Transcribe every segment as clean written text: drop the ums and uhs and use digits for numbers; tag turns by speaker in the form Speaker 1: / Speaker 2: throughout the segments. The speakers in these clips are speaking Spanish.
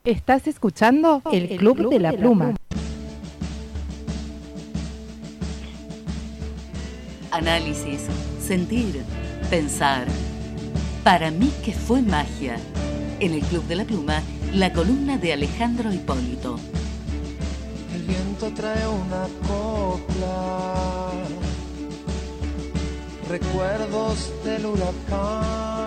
Speaker 1: Estás escuchando el Club de la Pluma.
Speaker 2: Análisis, sentir, pensar. Para mí que fue magia. En el Club de la Pluma, la columna de Alejandro Hipólito.
Speaker 3: El viento trae una copla, recuerdos del huracán.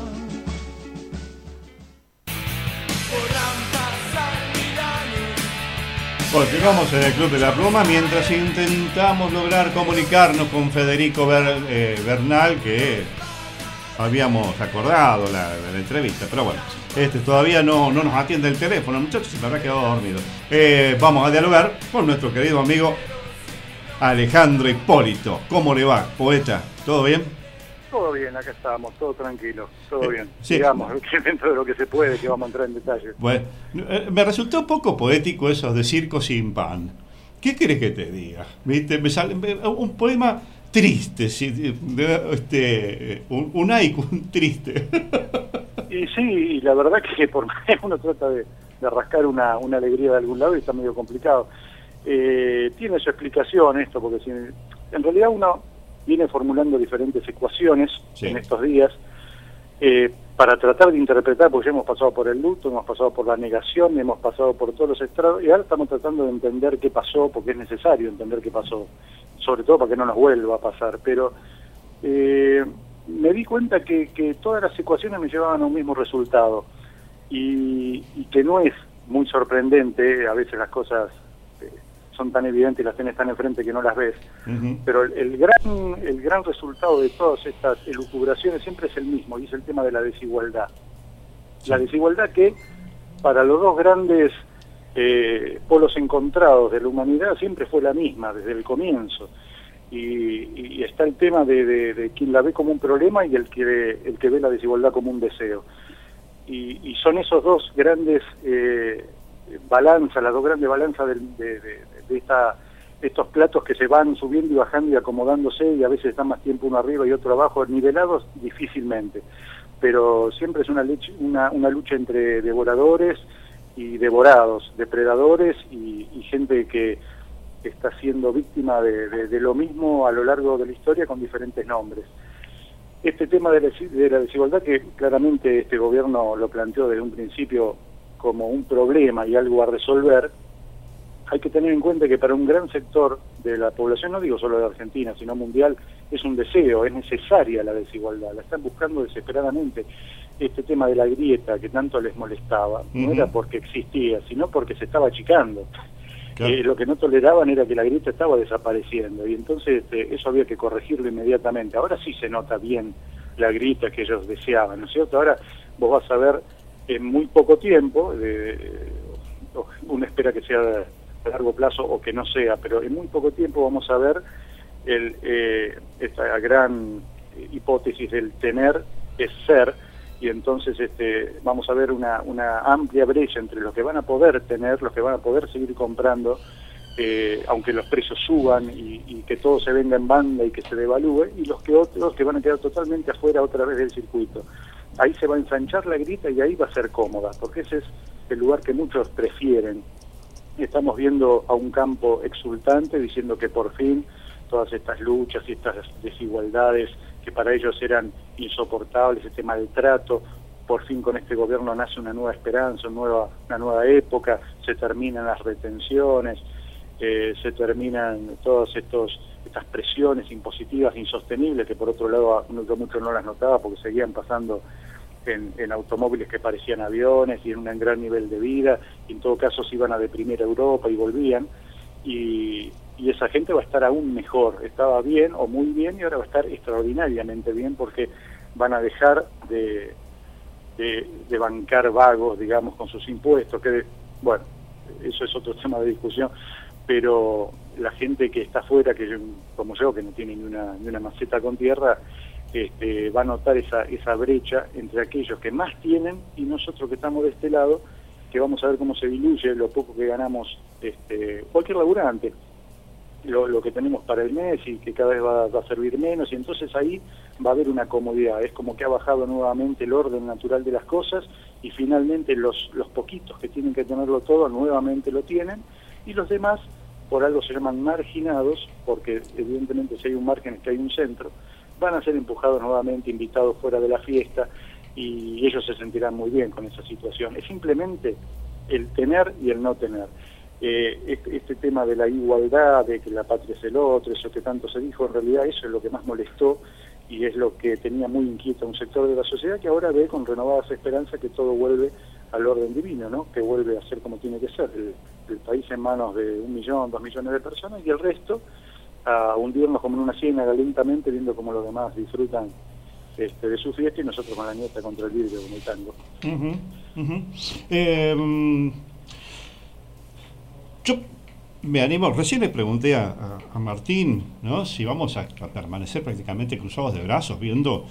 Speaker 4: Continuamos en el Club de la Pluma mientras intentamos lograr comunicarnos con Federico Bernal, que habíamos acordado la entrevista, pero bueno, todavía no nos atiende el teléfono, muchachos, se me habrá quedado dormido. Vamos a dialogar con nuestro querido amigo Alejandro Hipólito. ¿Cómo le va, poeta? ¿Todo bien?
Speaker 5: Todo bien, acá estamos, todo tranquilo, todo bien.
Speaker 4: Sí.
Speaker 5: Digamos, dentro de lo que se puede, que vamos a entrar en detalle.
Speaker 4: Bueno, me resultó un poco poético eso de circo sin pan. ¿Qué querés que te diga? ¿Viste? Me sale un poema triste, un haiku triste.
Speaker 5: Y sí, y la verdad que por más que uno trata de rascar una alegría de algún lado y está medio complicado. Tiene su explicación esto, porque en realidad uno viene formulando diferentes ecuaciones en estos días para tratar de interpretar, porque ya hemos pasado por el luto, hemos pasado por la negación, hemos pasado por todos los estrados, y ahora estamos tratando de entender qué pasó, porque es necesario entender qué pasó, sobre todo para que no nos vuelva a pasar. Pero me di cuenta que todas las ecuaciones me llevaban a un mismo resultado, y que no es muy sorprendente, a veces las cosas son tan evidentes y las tenés tan enfrente que no las ves. Uh-huh. Pero el gran resultado de todas estas elucubraciones siempre es el mismo, y es el tema de la desigualdad. Sí. La desigualdad que para los dos grandes polos encontrados de la humanidad siempre fue la misma desde el comienzo. Y está el tema de quien la ve como un problema y el que ve la desigualdad como un deseo. Y son esos dos grandes las dos grandes balanzas de estos platos que se van subiendo y bajando y acomodándose, y a veces están más tiempo uno arriba y otro abajo, nivelados difícilmente, pero siempre es una lucha entre devoradores y devorados, depredadores y gente que está siendo víctima de lo mismo a lo largo de la historia con diferentes nombres. Este tema de la desigualdad, que claramente este gobierno lo planteó desde un principio como un problema y algo a resolver, hay que tener en cuenta que para un gran sector de la población, no digo solo de Argentina, sino mundial, es un deseo, es necesaria la desigualdad, la están buscando desesperadamente. Este tema de la grieta que tanto les molestaba, no era porque existía, sino porque se estaba achicando. Claro. Lo que no toleraban era que la grieta estaba desapareciendo, y entonces eso había que corregirlo inmediatamente. Ahora sí se nota bien la grieta que ellos deseaban, ¿no es cierto? Ahora vos vas a ver en muy poco tiempo, uno espera que sea a largo plazo o que no sea, pero en muy poco tiempo vamos a ver esta gran hipótesis del tener es ser, y entonces vamos a ver una amplia brecha entre los que van a poder tener, los que van a poder seguir comprando, aunque los precios suban y que todo se venga en banda y que se devalúe, y los que van a quedar totalmente afuera otra vez del circuito. Ahí se va a ensanchar la grieta y ahí va a ser cómoda, porque ese es el lugar que muchos prefieren. Estamos viendo a un campo exultante diciendo que por fin todas estas luchas y estas desigualdades que para ellos eran insoportables, este maltrato, por fin con este gobierno nace una nueva esperanza, una nueva época, se terminan las retenciones, se terminan todas estas presiones impositivas insostenibles, que por otro lado muchos no las notaba porque seguían pasando en automóviles que parecían aviones y en un gran nivel de vida, y en todo caso se iban a deprimir a Europa y volvían, y esa gente va a estar aún mejor. Estaba bien o muy bien y ahora va a estar extraordinariamente bien, porque van a dejar de bancar vagos, digamos, con sus impuestos, que bueno, eso es otro tema de discusión, pero la gente que está afuera, como yo, que no tiene ni una maceta con tierra, va a notar esa brecha entre aquellos que más tienen y nosotros que estamos de este lado, que vamos a ver cómo se diluye lo poco que ganamos cualquier laburante, lo que tenemos para el mes, y que cada vez va a servir menos, y entonces ahí va a haber una comodidad. Es como que ha bajado nuevamente el orden natural de las cosas y finalmente los poquitos que tienen que tenerlo todo nuevamente lo tienen, y los demás por algo se llaman marginados, porque evidentemente si hay un margen es que hay un centro, van a ser empujados nuevamente, invitados fuera de la fiesta, y ellos se sentirán muy bien con esa situación. Es simplemente el tener y el no tener. Este tema de la igualdad, de que la patria es el otro, eso que tanto se dijo, en realidad eso es lo que más molestó y es lo que tenía muy inquieto a un sector de la sociedad que ahora ve con renovadas esperanzas que todo vuelve al orden divino, ¿no? Que vuelve a ser como tiene que ser, el país en manos de 1 millón, 2 millones de personas, y el resto a hundirnos como en una ciénaga lentamente, viendo cómo los demás disfrutan de su fiesta y nosotros con la nieta contra el vidrio como el tango.
Speaker 4: Yo me animo, recién le pregunté a Martín, ¿no?, si vamos a permanecer prácticamente cruzados de brazos viendo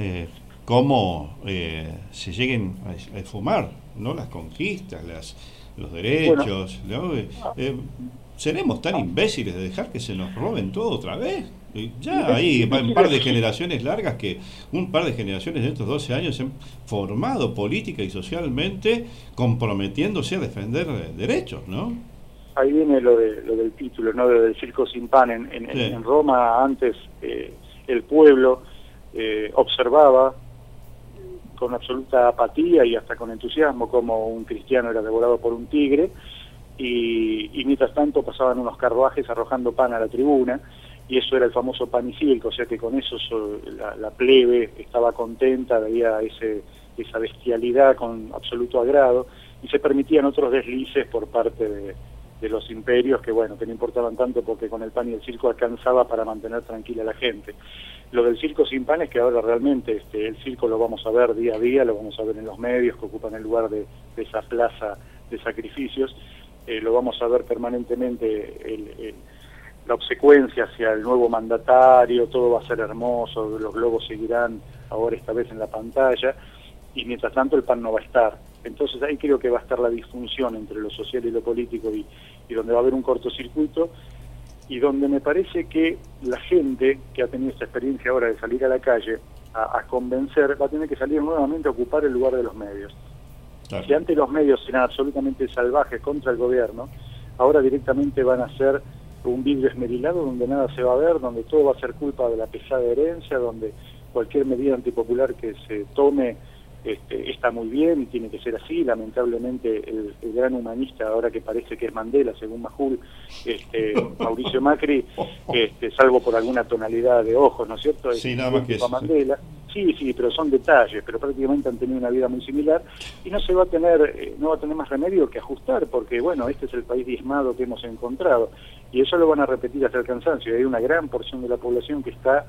Speaker 4: cómo se lleguen a esfumar, ¿no?, las conquistas, los derechos, ¿no? ¿Seremos tan imbéciles de dejar que se nos roben todo otra vez? Ya hay un par de generaciones largas un par de generaciones de estos 12 años se han formado política y socialmente comprometiéndose a defender derechos, ¿no?
Speaker 5: Ahí viene lo del título, ¿no?, del circo sin pan. En Roma antes el pueblo observaba con absoluta apatía y hasta con entusiasmo como un cristiano era devorado por un tigre, y mientras tanto pasaban unos carruajes arrojando pan a la tribuna, y eso era el famoso pan y circo, o sea que con eso la plebe estaba contenta, veía esa bestialidad con absoluto agrado, y se permitían otros deslices por parte de los imperios que no importaban tanto, porque con el pan y el circo alcanzaba para mantener tranquila a la gente. Lo del circo sin pan es que ahora realmente el circo lo vamos a ver día a día, lo vamos a ver en los medios que ocupan el lugar de esa plaza de sacrificios, lo vamos a ver permanentemente, la obsecuencia hacia el nuevo mandatario, todo va a ser hermoso, los globos seguirán ahora esta vez en la pantalla, y mientras tanto el pan no va a estar. Entonces ahí creo que va a estar la disfunción entre lo social y lo político, y donde va a haber un cortocircuito, y donde me parece que la gente que ha tenido esta experiencia ahora de salir a la calle a convencer, va a tener que salir nuevamente a ocupar el lugar de los medios. Claro. Si antes los medios eran absolutamente salvajes contra el gobierno, ahora directamente van a ser un vidrio esmerilado donde nada se va a ver, donde todo va a ser culpa de la pesada herencia, donde cualquier medida antipopular que se tome está muy bien y tiene que ser así. Lamentablemente el gran humanista, ahora que parece que es Mandela, según Majul, Mauricio Macri, salvo por alguna tonalidad de ojos, ¿no es cierto?
Speaker 4: Sí, nada más que eso.
Speaker 5: Mandela. Sí, pero son detalles, pero prácticamente han tenido una vida muy similar, y no va a tener más remedio que ajustar, porque este es el país diezmado que hemos encontrado, y eso lo van a repetir hasta el cansancio. Y hay una gran porción de la población que está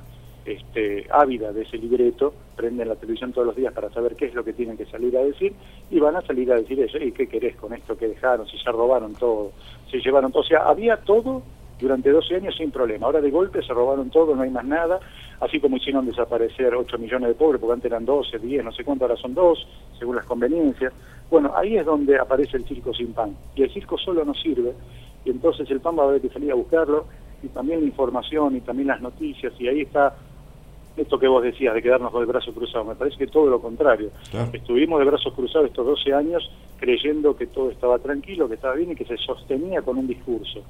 Speaker 5: ávida de ese libreto, prenden la televisión todos los días para saber qué es lo que tienen que salir a decir, y van a salir a decir eso. ¿Y qué querés con esto que dejaron? Si ya robaron todo, se llevaron todo, o sea, había todo durante 12 años sin problema, ahora de golpe se robaron todo, no hay más nada, así como hicieron desaparecer 8 millones de pobres, porque antes eran 12, 10, no sé cuánto, ahora son 2, según las conveniencias. Ahí es donde aparece el circo sin pan, y el circo solo no sirve, y entonces el pan va a haber que salir a buscarlo, y también la información, y también las noticias, y ahí está esto que vos decías de quedarnos con el brazo cruzado. Me parece que todo lo contrario. Claro. Estuvimos de brazos cruzados estos 12 años creyendo que todo estaba tranquilo, que estaba bien y que se sostenía con un discurso.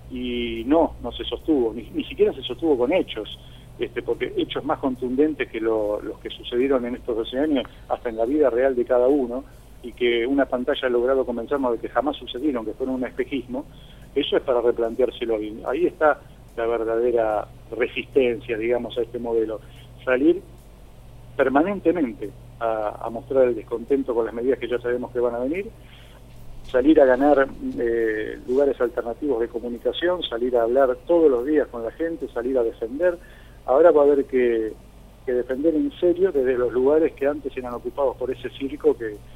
Speaker 5: Y no se sostuvo, ni siquiera se sostuvo con hechos, porque hechos más contundentes que los que sucedieron en estos 12 años, hasta en la vida real de cada uno, y que una pantalla ha logrado convencernos de que jamás sucedieron, que fueron un espejismo. Eso es para replanteárselo. Ahí está la verdadera resistencia, digamos, a este modelo. Salir permanentemente a mostrar el descontento con las medidas que ya sabemos que van a venir, salir a ganar lugares alternativos de comunicación, salir a hablar todos los días con la gente, salir a defender. Ahora va a haber que defender en serio desde los lugares que antes eran ocupados por ese circo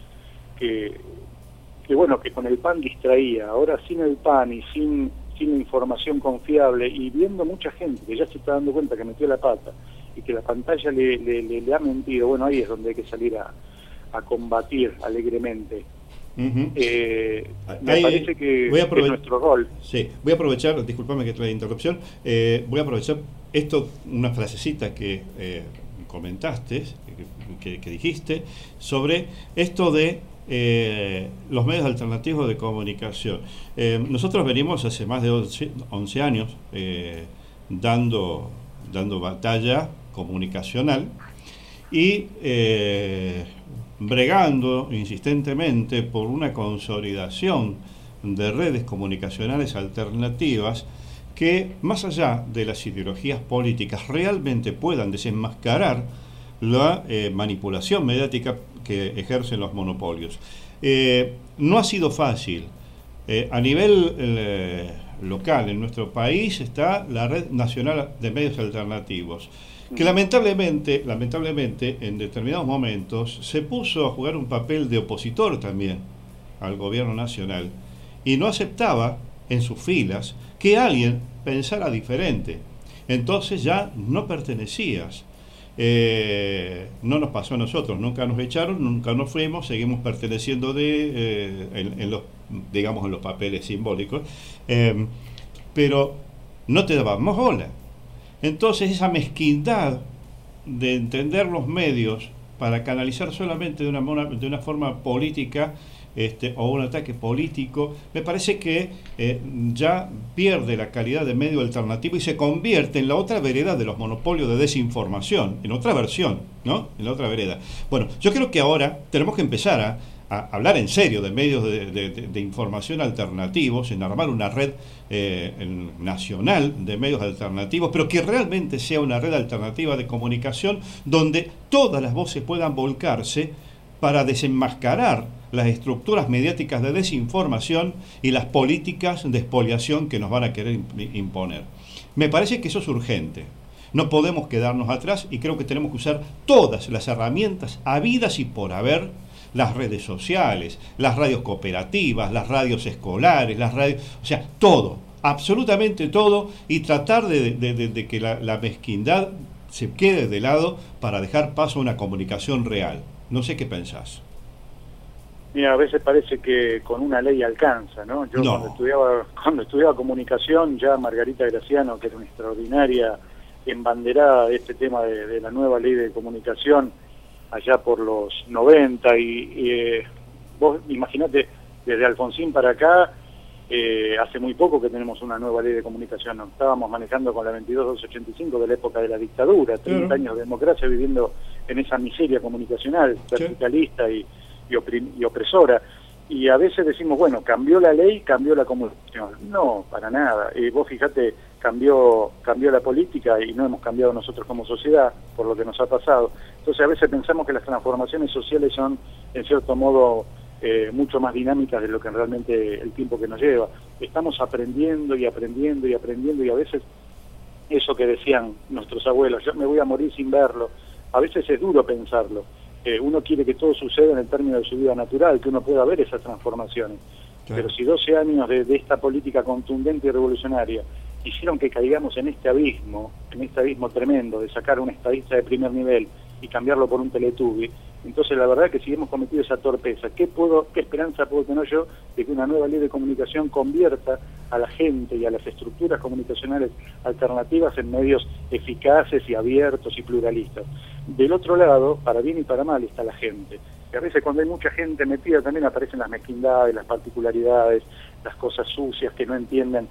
Speaker 5: que con el pan distraía. Ahora sin el pan y sin información confiable, y viendo mucha gente que ya se está dando cuenta que metió la pata y que la pantalla le ha mentido, ahí es donde hay que salir a combatir alegremente. Me parece que es nuestro rol.
Speaker 4: Sí, voy a aprovechar, discúlpame que trae interrupción, voy a aprovechar una frasecita que comentaste, que dijiste, sobre esto de los medios alternativos de comunicación. Nosotros venimos hace más de 11 años dando batalla comunicacional y bregando insistentemente por una consolidación de redes comunicacionales alternativas que, más allá de las ideologías políticas, realmente puedan desenmascarar la manipulación mediática que ejercen los monopolios. No ha sido fácil. A nivel local, en nuestro país, está la Red Nacional de Medios Alternativos, que lamentablemente, en determinados momentos, se puso a jugar un papel de opositor también al gobierno nacional, y no aceptaba en sus filas que alguien pensara diferente. Entonces ya no pertenecías. No nos pasó a nosotros, nunca nos echaron, nunca nos fuimos, seguimos perteneciendo en los papeles simbólicos, pero no te dábamos bola. Entonces esa mezquindad de entender los medios para canalizar solamente de una forma política o un ataque político, me parece que ya pierde la calidad de medio alternativo y se convierte en la otra vereda de los monopolios de desinformación, en otra versión, ¿no? En la otra vereda. Bueno, yo creo que ahora tenemos que empezar a hablar en serio de medios de información alternativos, en armar una red nacional de medios alternativos, pero que realmente sea una red alternativa de comunicación donde todas las voces puedan volcarse para desenmascarar las estructuras mediáticas de desinformación y las políticas de expoliación que nos van a querer imponer. Me parece que eso es urgente. No podemos quedarnos atrás y creo que tenemos que usar todas las herramientas habidas y por haber, las redes sociales, las radios cooperativas, las radios escolares, o sea, todo, absolutamente todo, y tratar de que la mezquindad se quede de lado para dejar paso a una comunicación real. No sé qué pensás.
Speaker 5: Mira, a veces parece que con una ley alcanza, ¿no? Yo no. Cuando estudiaba comunicación, ya Margarita Graciano, que era una extraordinaria embanderada de este tema de la nueva ley de comunicación, allá por los 90, y vos imaginate, desde Alfonsín para acá, hace muy poco que tenemos una nueva ley de comunicación. Nos estábamos manejando con la 22285 de la época de la dictadura, 30 años de democracia viviendo en esa miseria comunicacional, verticalista y opresora. Y a veces decimos, bueno, cambió la ley, cambió la comunicación. No, para nada. Vos fíjate, cambió la política y no hemos cambiado nosotros como sociedad por lo que nos ha pasado. Entonces a veces pensamos que las transformaciones sociales son, en cierto modo, mucho más dinámicas de lo que realmente el tiempo que nos lleva. Estamos aprendiendo y aprendiendo y aprendiendo, y a veces eso que decían nuestros abuelos, yo me voy a morir sin verlo, a veces es duro pensarlo. Uno quiere que todo suceda en el término de su vida natural, que uno pueda ver esas transformaciones. Claro. Pero si 12 años de esta política contundente y revolucionaria hicieron que caigamos en este abismo tremendo de sacar un estadista de primer nivel y cambiarlo por un Teletubby, entonces la verdad es que si hemos cometido esa torpeza, ¿qué esperanza puedo tener yo de que una nueva ley de comunicación convierta a la gente y a las estructuras comunicacionales alternativas en medios eficaces y abiertos y pluralistas? Del otro lado, para bien y para mal, está la gente. Y a veces cuando hay mucha gente metida también aparecen las mezquindades, las particularidades, las cosas sucias que no entienden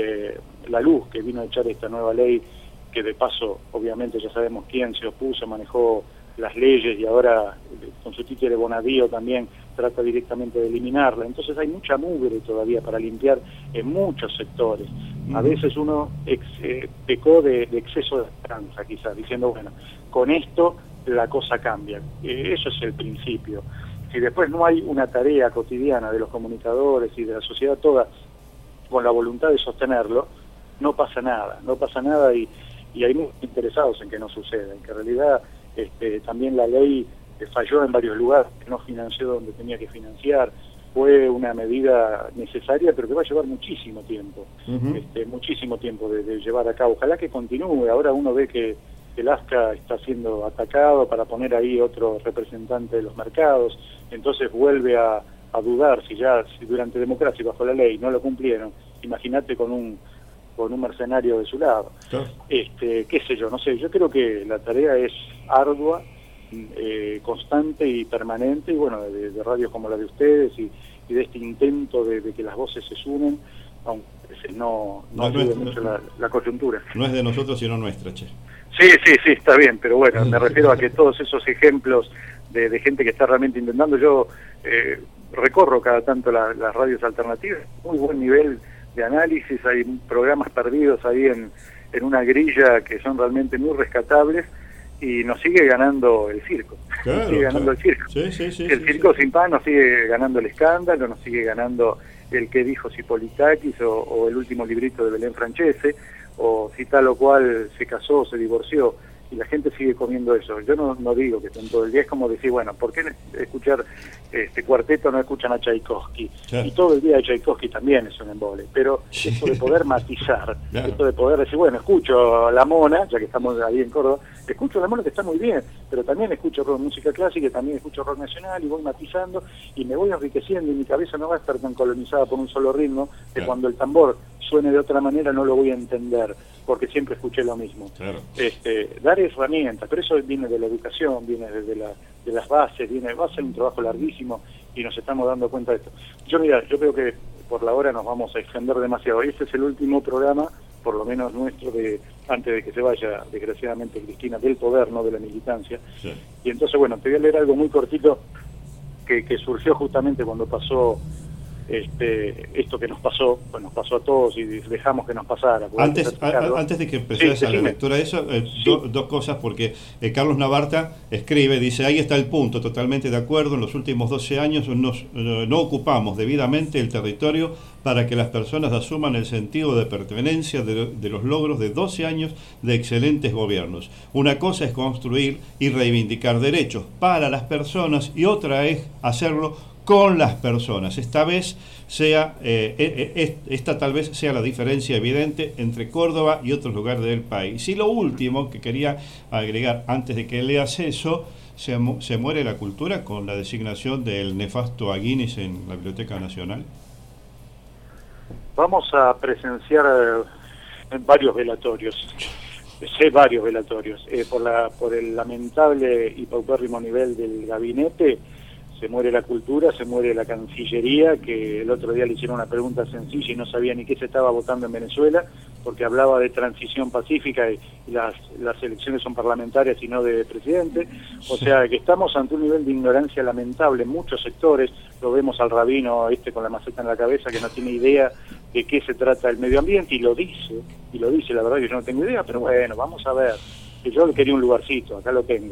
Speaker 5: la luz que vino a echar esta nueva ley, que de paso, obviamente ya sabemos quién se opuso, manejó las leyes y ahora con su títere Bonadío también trata directamente de eliminarla. Entonces hay mucha mugre todavía para limpiar en muchos sectores. A veces uno pecó de exceso de esperanza, quizás, diciendo, bueno, con esto la cosa cambia. Eso es el principio. Si después no hay una tarea cotidiana de los comunicadores y de la sociedad toda con la voluntad de sostenerlo, no pasa nada y hay muchos interesados en que no suceda, en que en realidad también la ley falló en varios lugares, que no financió donde tenía que financiar. Fue una medida necesaria, pero que va a llevar muchísimo tiempo, muchísimo tiempo de llevar a cabo. Ojalá que continúe. Ahora uno ve que el ASCA está siendo atacado para poner ahí otro representante de los mercados, entonces vuelve a dudar si durante democracia y bajo la ley no lo cumplieron. Imagínate con un mercenario de su lado. Claro. Qué sé yo, no sé, yo creo que la tarea es ardua, constante y permanente, y bueno, de radios como la de ustedes y de este intento de que las voces se sumen, aunque no ayude mucho la coyuntura.
Speaker 4: No es de nosotros, sino nuestra, che.
Speaker 5: Sí, está bien, pero bueno, me refiero a que todos esos ejemplos de gente que está realmente intentando, yo recorro cada tanto las radios alternativas, muy buen nivel de análisis, hay programas perdidos ahí en una grilla que son realmente muy rescatables, y nos sigue ganando el circo.
Speaker 4: Claro,
Speaker 5: nos sigue ganando el circo.
Speaker 4: Sí,
Speaker 5: el circo sin pan nos sigue ganando el escándalo, nos sigue ganando el que dijo Cipolitakis o el último librito de Belén Francese, o si tal o cual se casó o se divorció, y la gente sigue comiendo eso. Yo no digo que estén todo el día, es como decir, bueno, ¿por qué escuchar este cuarteto no escuchan a Tchaikovsky?
Speaker 4: Claro.
Speaker 5: Y todo el día de Tchaikovsky también es un embole, pero esto de poder matizar,
Speaker 4: claro,
Speaker 5: esto de poder decir, bueno, escucho a La Mona, ya que estamos ahí en Córdoba, escucho a La Mona que está muy bien, pero también escucho música clásica, también escucho rock nacional, y voy matizando, y me voy enriqueciendo, y mi cabeza no va a estar tan colonizada por un solo ritmo, que
Speaker 4: claro,
Speaker 5: cundo el tambor suene de otra manera no lo voy a entender, porque siempre escuché lo mismo.
Speaker 4: claro.
Speaker 5: Dar herramientas, pero eso viene de la educación, viene de las bases, va a ser un trabajo larguísimo, y nos estamos dando cuenta de esto. Yo creo que por la hora nos vamos a extender demasiado. Este es el último programa, por lo menos nuestro, antes de que se vaya, desgraciadamente, Cristina, del poder, no de la militancia.
Speaker 4: Sí.
Speaker 5: Y entonces, bueno, te voy a leer algo muy cortito que surgió justamente cuando pasó esto que nos pasó, pues nos pasó a todos y dejamos que nos pasara.
Speaker 4: Antes de que empecés a la lectura de eso, dos cosas, porque Carlos Navarta escribe, dice, ahí está el punto, totalmente de acuerdo, en los últimos 12 años no ocupamos debidamente el territorio para que las personas asuman el sentido de pertenencia de los logros de 12 años de excelentes gobiernos. Una cosa es construir y reivindicar derechos para las personas, y otra es hacerlo con las personas. Esta tal vez sea la diferencia evidente entre Córdoba y otros lugares del país. Y lo último que quería agregar antes de que leas eso, se muere la cultura con la designación del nefasto Aguinis en la Biblioteca Nacional.
Speaker 5: Vamos a presenciar varios velatorios. Sé varios velatorios. Por el lamentable y paupérrimo nivel del gabinete, se muere la cultura, se muere la Cancillería, que el otro día le hicieron una pregunta sencilla y no sabía ni qué se estaba votando en Venezuela, porque hablaba de transición pacífica y las elecciones son parlamentarias y no de presidente. O sea, que estamos ante un nivel de ignorancia lamentable en muchos sectores. Lo vemos al rabino con la maceta en la cabeza, que no tiene idea de qué se trata el medio ambiente, y lo dice, la verdad que yo no tengo idea, pero bueno, vamos a ver. Que yo le quería un lugarcito, acá lo tengo.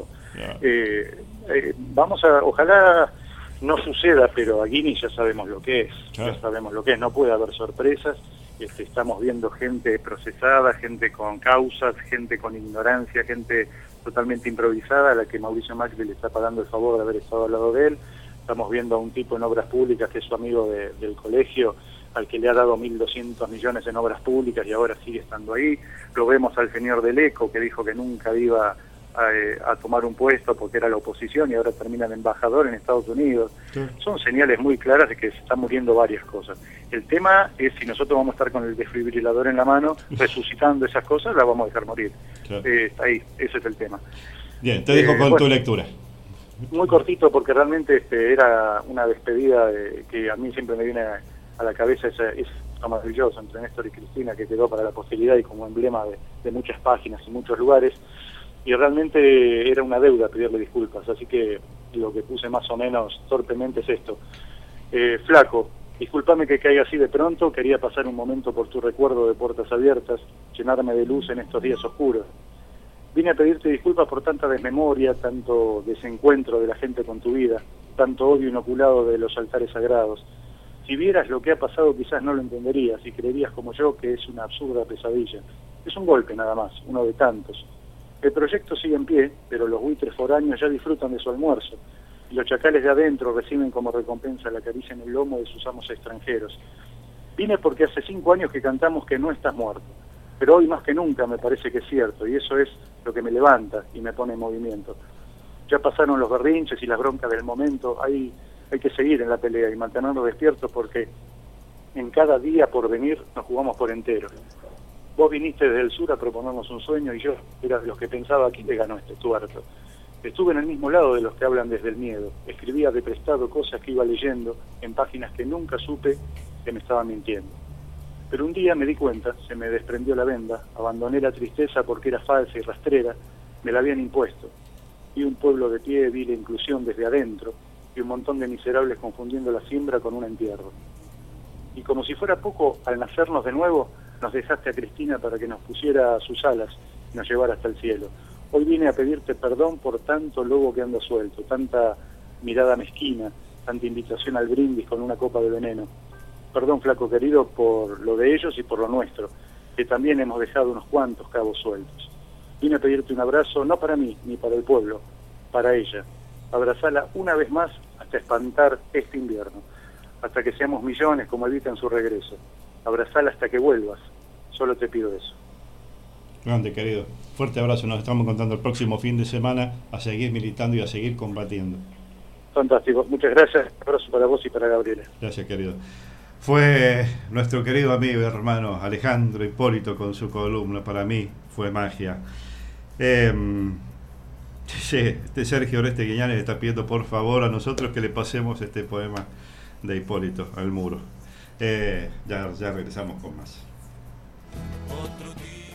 Speaker 5: Ojalá no suceda, pero Aguinis ya sabemos lo que es, no puede haber sorpresas. Estamos viendo gente procesada, gente con causas, gente con ignorancia, gente totalmente improvisada, a la que Mauricio Macri le está pagando el favor de haber estado al lado de él. Estamos viendo a un tipo en obras públicas que es su amigo del colegio, al que le ha dado 1.200 millones en obras públicas y ahora sigue estando ahí. Lo vemos al señor Del Eco, que dijo que nunca iba a tomar un puesto porque era la oposición, y ahora termina de embajador en Estados Unidos. Sí. Son señales muy claras de que se están muriendo varias cosas. El tema es si nosotros vamos a estar con el desfibrilador en la mano, resucitando esas cosas, las vamos a dejar morir. Claro. Ahí, ese es el tema.
Speaker 4: Bien, te dejo con tu lectura.
Speaker 5: Muy cortito, porque realmente era una despedida que a mí siempre me viene a la cabeza, es maravilloso entre Néstor y Cristina, que quedó para la posteridad y como emblema de muchas páginas y muchos lugares. Y realmente era una deuda pedirle disculpas, así que lo que puse más o menos torpemente es esto. Flaco, discúlpame que caiga así de pronto, quería pasar un momento por tu recuerdo de puertas abiertas, llenarme de luz en estos días oscuros. Vine a pedirte disculpas por tanta desmemoria, tanto desencuentro de la gente con tu vida, tanto odio inoculado de los altares sagrados. Si vieras lo que ha pasado quizás no lo entenderías y creerías como yo que es una absurda pesadilla. Es un golpe nada más, uno de tantos. El proyecto sigue en pie, pero los buitres foráneos ya disfrutan de su almuerzo, y los chacales de adentro reciben como recompensa la caricia en el lomo de sus amos extranjeros. Vine porque hace 5 años que cantamos que no estás muerto, pero hoy más que nunca me parece que es cierto, y eso es lo que me levanta y me pone en movimiento. Ya pasaron los berrinches y las broncas del momento, hay que seguir en la pelea y mantenernos despiertos, porque en cada día por venir nos jugamos por entero. Vos viniste desde el sur a proponernos un sueño y yo era de los que pensaba aquí le ganó este tuerto. Estuve en el mismo lado de los que hablan desde el miedo. Escribía de prestado cosas que iba leyendo en páginas que nunca supe que me estaban mintiendo. Pero un día me di cuenta, se me desprendió la venda, abandoné la tristeza porque era falsa y rastrera, me la habían impuesto. Vi un pueblo de pie, vi la inclusión desde adentro, y un montón de miserables confundiendo la siembra con un entierro. Y como si fuera poco, al nacernos de nuevo, nos dejaste a Cristina para que nos pusiera sus alas y nos llevara hasta el cielo. Hoy vine a pedirte perdón por tanto lobo que anda suelto, tanta mirada mezquina, tanta invitación al brindis con una copa de veneno. Perdón, flaco querido, por lo de ellos y por lo nuestro, que también hemos dejado unos cuantos cabos sueltos. Vine a pedirte un abrazo, no para mí, ni para el pueblo, para ella. Abrazala una vez más hasta espantar este invierno, hasta que seamos millones como Evita en su regreso. Abrazala hasta que vuelvas, solo te pido eso.
Speaker 4: Grande, querido. Fuerte abrazo, nos estamos encontrando el próximo fin de semana a seguir militando y a seguir combatiendo.
Speaker 5: Fantástico, muchas gracias. Un abrazo para vos y para Gabriela.
Speaker 4: Gracias, querido. Fue nuestro querido amigo y hermano Alejandro Hipólito con su columna. Para mí fue magia. Sergio Oreste Guiñanes está pidiendo por favor a nosotros que le pasemos este poema de Hipólito al muro. Ya regresamos con más.
Speaker 6: Otro día.